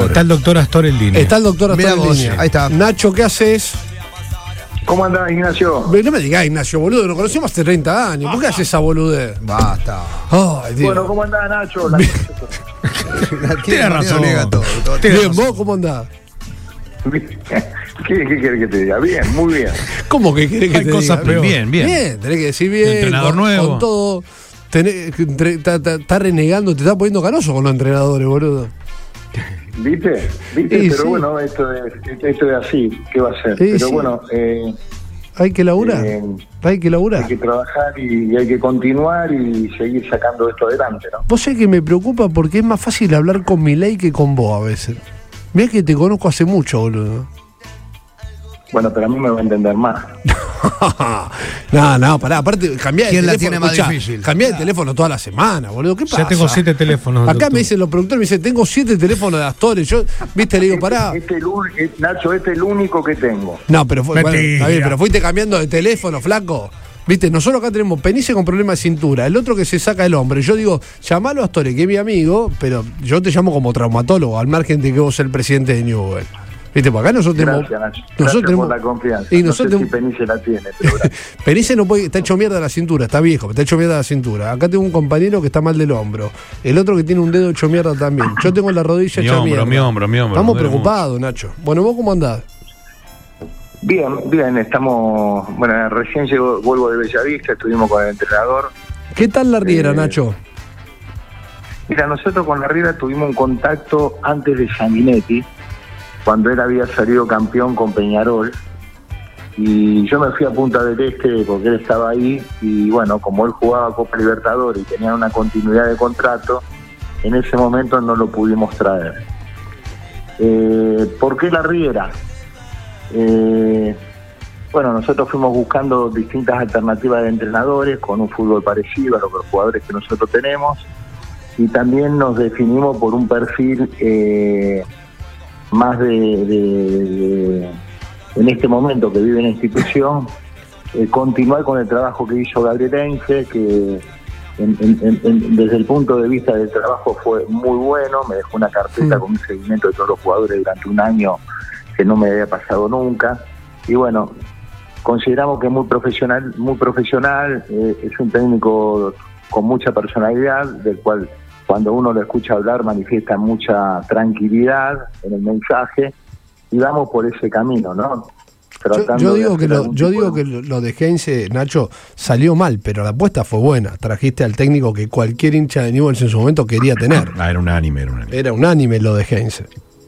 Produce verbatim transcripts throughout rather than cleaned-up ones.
Está el doctor Astor en línea. Está el doctor Astor en vos, línea. ahí está. Nacho, ¿qué haces? ¿Cómo andás, Ignacio? No me digas, Ignacio, boludo, nos conocemos hace treinta años. ¿Por qué haces esa boludez? Basta. Ay, Dios. Bueno, ¿cómo andás, Nacho? La... Tiene razón. Niega todo, todo. Bien, ¿vos cómo andás? ¿Qué, ¿Qué querés que te diga? Bien, muy bien. ¿Cómo que querés que Hay te cosas diga? peor. Bien, bien. Bien, tenés que decir bien. Entrenador con, nuevo. Con todo. Está renegando, te está poniendo canoso con los entrenadores, boludo. ¿Viste? ¿Viste? Sí, Pero sí. bueno, esto es, esto es así. ¿Qué va a ser? Sí, Pero sí. bueno, eh, Hay que laburar. Eh, hay que laburar. hay que trabajar y, y hay que continuar y seguir sacando esto adelante, ¿no? Vos sabés que me preocupa porque es más fácil hablar con Milei que con vos a veces. Mirá que te conozco hace mucho, boludo. Bueno, pero a mí me va a entender más. no, no, pará, aparte, cambiá de ¿Quién la teléfono. tiene más escuchá, difícil? Cambiá de teléfono toda la semana, boludo. ¿Qué pasa? Ya tengo siete teléfonos. Acá doctor. me dicen los productores, me dicen, tengo siete teléfonos de Astores. Yo, viste, le digo, pará. Este, el un- eh, Nacho, este es el único que tengo. No, pero fue, bueno, Mentira. está bien, pero fuiste cambiando de teléfono, flaco. Viste, nosotros acá tenemos Penice con problema de cintura, el otro que se saca el hombro. Yo digo, llamalo a Astore, que es mi amigo, pero yo te llamo como traumatólogo, al margen de que vos sos el presidente de Newell. Viste, por acá nosotros Gracias, tenemos. Nacho. Nosotros Gracias tenemos por la confianza. Y no nosotros sé si tenemos- Penice la tiene, pero gracias. Penice no puede, está hecho mierda la cintura, está viejo, está hecho mierda la cintura. Acá tengo un compañero que está mal del hombro. El otro que tiene un dedo hecho mierda también. Yo tengo la rodilla Mi hecha hombro, mierda. mi hombro, mi hombro. Estamos Me duele preocupados, Nacho. Bueno, ¿vos cómo andás? Bien, bien, estamos, bueno, recién llego, vuelvo de Bellavista, estuvimos con el entrenador. ¿Qué tal la riera, Eh, Nacho? Mira, nosotros con la Riera tuvimos un contacto antes de Sanguinetti, cuando él había salido campeón con Peñarol, y yo me fui a Punta del Este porque él estaba ahí, y bueno, como él jugaba Copa Libertadores y tenía una continuidad de contrato, en ese momento no lo pudimos traer. Eh, ¿Por qué la Riera? Eh, bueno, nosotros fuimos buscando distintas alternativas de entrenadores con un fútbol parecido a los jugadores que nosotros tenemos, y también nos definimos por un perfil eh, más de, de- de- en este momento que vive en la institución, eh, continuar con el trabajo que hizo Gabriel Heinze, que en- en- en- en- desde el punto de vista del trabajo fue muy bueno, me dejó una carpeta Mm. con un seguimiento de todos los jugadores durante un año que no me había pasado nunca, y bueno, consideramos que es muy profesional, muy profesional, eh, es un técnico con mucha personalidad, del cual cuando uno lo escucha hablar manifiesta mucha tranquilidad en el mensaje, y vamos por ese camino, ¿no? Yo, Tratando yo de digo que hacer lo, algún yo tipo digo de- que lo, lo de Heinze, Nacho, salió mal, pero la apuesta fue buena. Trajiste al técnico que cualquier hincha de Newell's en su momento quería tener. Ah, era un anime, era un anime. Era unánime lo de Heinze.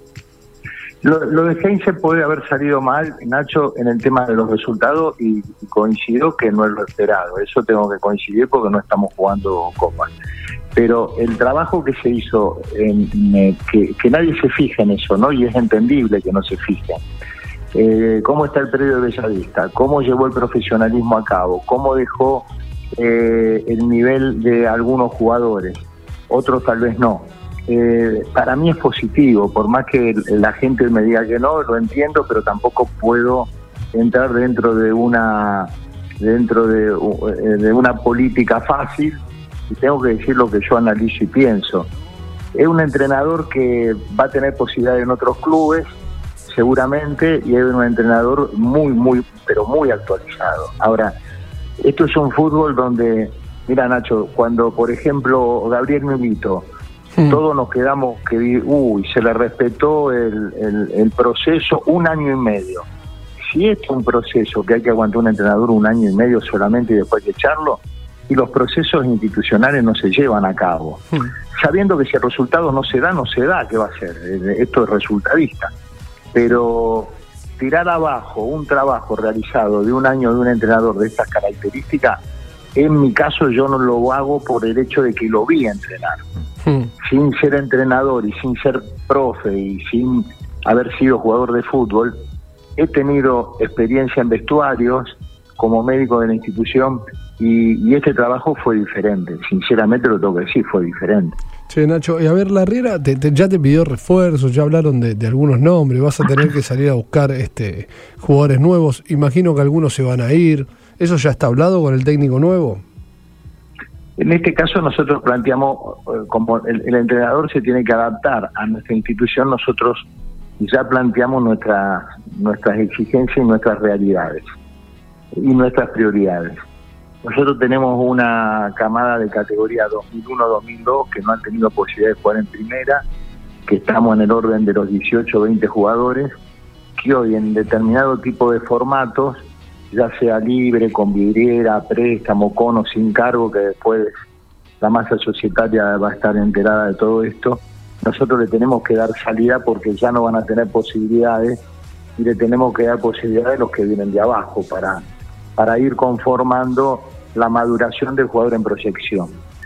Lo, lo de Heinze puede haber salido mal, Nacho, en el tema de los resultados, y, y coincido que no es lo esperado. Eso tengo que coincidir porque no estamos jugando copas. Pero el trabajo que se hizo, en, en, que, que nadie se fija en eso, ¿no? Y es entendible que no se fijen. Eh, ¿Cómo está el predio de Bellavista? ¿Cómo llevó el profesionalismo a cabo? ¿Cómo dejó eh, el nivel de algunos jugadores? Otros tal vez no. Eh, para mí es positivo, por más que la gente me diga que no, lo entiendo, pero tampoco puedo entrar dentro de una dentro de, de una política fácil, y tengo que decir lo que yo analizo y pienso. Es un entrenador que va a tener posibilidades en otros clubes, seguramente, y es un entrenador muy, muy, pero muy actualizado. Ahora, esto es un fútbol donde, mira, Nacho, cuando, por ejemplo, Gabriel Milito, Mm. todos nos quedamos que, vi- uy, se le respetó el, el, el proceso un año y medio. Si esto es un proceso que hay que aguantar un entrenador un año y medio solamente y después hay que echarlo, y los procesos institucionales no se llevan a cabo, Mm. sabiendo que si el resultado no se da, no se da, ¿qué va a ser? Eh, Esto es resultadista. Pero tirar abajo un trabajo realizado de un año de un entrenador de estas características, en mi caso yo no lo hago por el hecho de que lo vi entrenar. Mm. Sin ser entrenador y sin ser profe y sin haber sido jugador de fútbol, he tenido experiencia en vestuarios como médico de la institución, y, y este trabajo fue diferente, sinceramente lo tengo que decir, fue diferente. Che, Nacho, y a ver, la Riera te, te- ya te pidió refuerzos, ya hablaron de, de algunos nombres, vas a tener que salir a buscar este jugadores nuevos, imagino que algunos se van a ir, ¿eso ya está hablado con el técnico nuevo? En este caso nosotros planteamos, eh, como el, el entrenador se tiene que adaptar a nuestra institución, nosotros ya planteamos nuestras nuestras exigencias y nuestras realidades y nuestras prioridades. Nosotros tenemos una camada de categoría dos mil uno dos mil dos que no han tenido posibilidad de jugar en primera, que estamos en el orden de los dieciocho o veinte jugadores, que hoy en determinado tipo de formatos, ya sea libre, con vidriera, préstamo, con o sin cargo, que después la masa societaria va a estar enterada de todo esto, nosotros le tenemos que dar salida porque ya no van a tener posibilidades y le tenemos que dar posibilidades a los que vienen de abajo para, para ir conformando la maduración del jugador en proyección.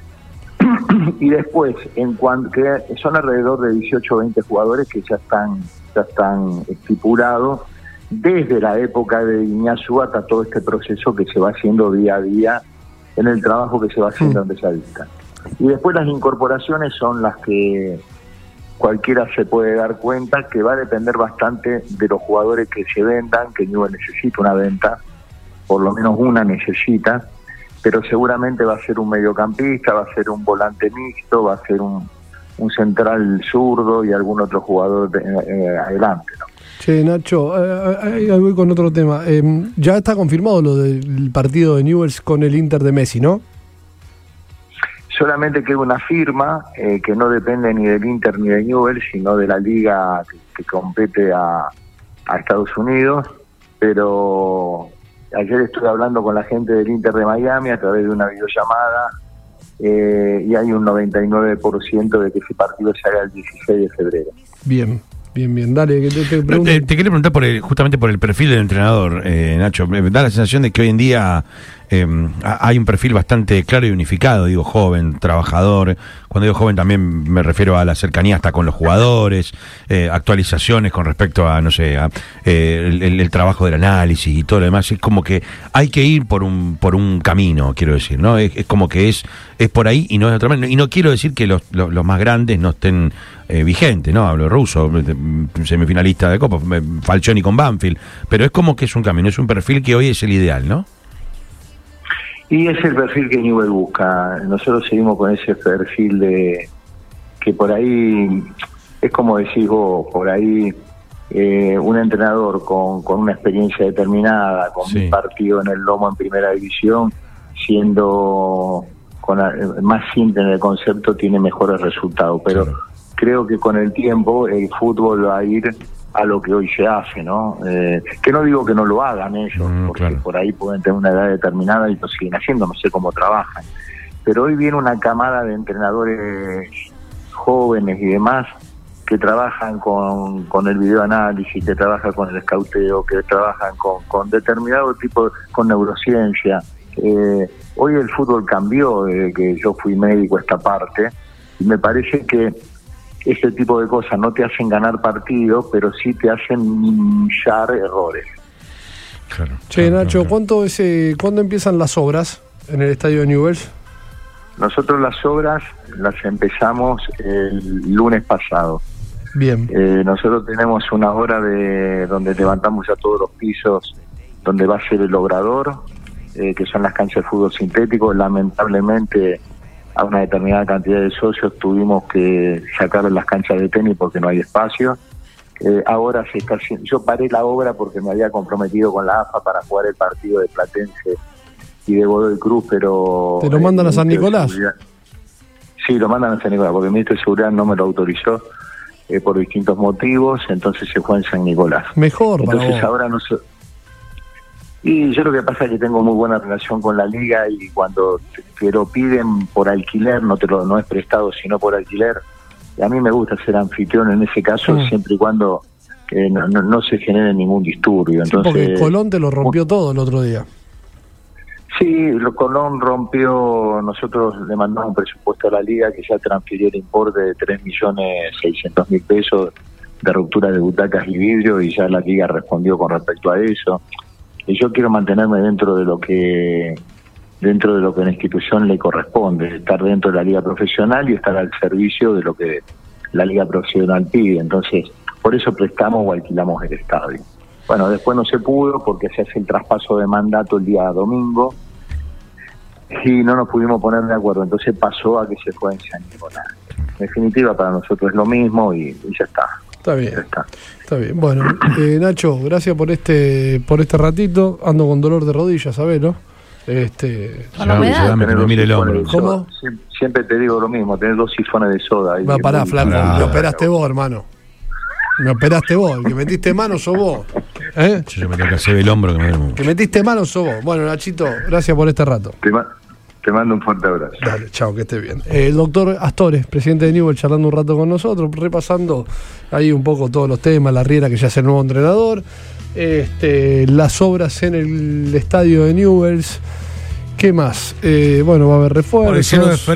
Y después, en cuanto que son alrededor de dieciocho o veinte jugadores que ya están, ya están estipulados desde la época de Iñazú hasta todo este proceso que se va haciendo día a día en el trabajo que se va haciendo en Bellavista. Y después las incorporaciones son las que cualquiera se puede dar cuenta que va a depender bastante de los jugadores que se vendan, que Newell's necesita una venta, por lo menos una necesita, pero seguramente va a ser un mediocampista, va a ser un volante mixto, va a ser un, un central zurdo y algún otro jugador de, eh, adelante, ¿no? Che, Nacho, eh, ahí voy con otro tema. Eh, ya está confirmado lo del partido de Newell's con el Inter de Messi, ¿no? Solamente queda una firma eh, que no depende ni del Inter ni de Newell's, sino de la liga que, que compete a, a Estados Unidos, pero ayer estuve hablando con la gente del Inter de Miami a través de una videollamada eh, y hay un noventa y nueve por ciento de que ese partido se haga el dieciséis de febrero. Bien. Bien, bien, dale, que te, te pregunto. Te, te quería preguntar por el, justamente por el perfil del entrenador, eh, Nacho. Me da la sensación de que hoy en día eh, hay un perfil bastante claro y unificado, digo, joven, trabajador. Cuando digo joven también me refiero a la cercanía hasta con los jugadores, eh, actualizaciones con respecto a, no sé, a, eh, el, el, el trabajo del análisis y todo lo demás. Es como que hay que ir por un por un camino, quiero decir, ¿no? Es, es como que es es por ahí y no es de otra manera. Y no quiero decir que los, los, los más grandes no estén eh, vigentes, ¿no? Hablo de Russo, semifinalista de Copa, Falcioni con Banfield, pero es como que es un camino, es un perfil que hoy es el ideal, ¿no? Y es el perfil que Newell's busca. Nosotros seguimos con ese perfil de que por ahí, es como decís vos, por ahí eh, un entrenador con, con una experiencia determinada, con sí. un partido en el lomo en primera división, siendo con más simple en el concepto, tiene mejores resultados. Pero claro. creo que con el tiempo el fútbol va a ir a lo que hoy se hace, ¿no? Eh, que no digo que no lo hagan ellos, mm, porque claro. por ahí pueden tener una edad determinada y lo siguen haciendo, no sé cómo trabajan. Pero hoy viene una camada de entrenadores jóvenes y demás que trabajan con, con el videoanálisis, que trabajan con el escauteo, que trabajan con, con determinado tipo, con neurociencia. Eh, hoy el fútbol cambió desde que yo fui médico a esta parte, y me parece que ese tipo de cosas no te hacen ganar partidos, pero sí te hacen minimizar errores. Claro, che, claro, Nacho, claro. ¿cuánto es, eh, ¿cuándo empiezan las obras en el estadio de Newell's? Nosotros las obras las empezamos el lunes pasado. Bien. Eh, nosotros tenemos una obra de donde levantamos ya todos los pisos, donde va a ser el obrador, eh, que son las canchas de fútbol sintético. Lamentablemente, a una determinada cantidad de socios tuvimos que sacar las canchas de tenis porque no hay espacio. Eh, ahora se está haciendo, yo paré la obra porque me había comprometido con la A F A para jugar el partido de Platense y de Godoy Cruz, pero... ¿Te lo mandan a San Nicolás? Sí, lo mandan a San Nicolás, porque el ministro de Seguridad no me lo autorizó eh, por distintos motivos, entonces se fue en San Nicolás. Mejor, entonces para vos. ahora no sé... Y yo lo que pasa es que tengo muy buena relación con la liga, y cuando te, te lo piden por alquiler, no te lo no es prestado, sino por alquiler, y a mí me gusta ser anfitrión en ese caso, mm. siempre y cuando eh, no, no, no se genere ningún disturbio. Sí, entonces, porque Colón te lo rompió un, todo el otro día. Sí, lo Colón rompió, nosotros le mandamos un presupuesto a la liga que ya transfirió el importe de tres millones seiscientos mil pesos de ruptura de butacas y vidrio, y ya la liga respondió con respecto a eso. Y yo quiero mantenerme dentro de lo que dentro de lo que a la institución le corresponde, estar dentro de la liga profesional y estar al servicio de lo que la liga profesional pide. Entonces, por eso prestamos o alquilamos el estadio. Bueno, después no se pudo porque se hace el traspaso de mandato el día domingo, y no nos pudimos poner de acuerdo, entonces pasó a que se fue en San Nicolás. En definitiva, para nosotros es lo mismo y, y ya está. Está bien, Ya está. está bien. Bueno, eh, Nacho, gracias por este por este ratito. Ando con dolor de rodillas, ¿sabés, no? Este, Con la humedad. Llegame que Tener me dos mire el sifones hombro. de soda. ¿Cómo? Siem- Siempre te digo lo mismo, tener dos sifones de soda. ahí va, es pará, muy- flaco, pará. me operaste vos, hermano. Me operaste vos, el que metiste mano sos vos. ¿Eh? Yo, yo me tengo que hacer el hombro que me duele. El que metiste mano sos vos. Bueno, Nachito, gracias por este rato. Te, ma- te mando un fuerte abrazo. Dale, chao, que esté bien. Eh, el doctor Astores, presidente de Newell, charlando un rato con nosotros, repasando ahí un poco todos los temas, la Riera que ya es el nuevo entrenador, este, las obras en el estadio de Newell's. ¿Qué más? Eh, bueno, va a haber refuerzos. Por el cielo de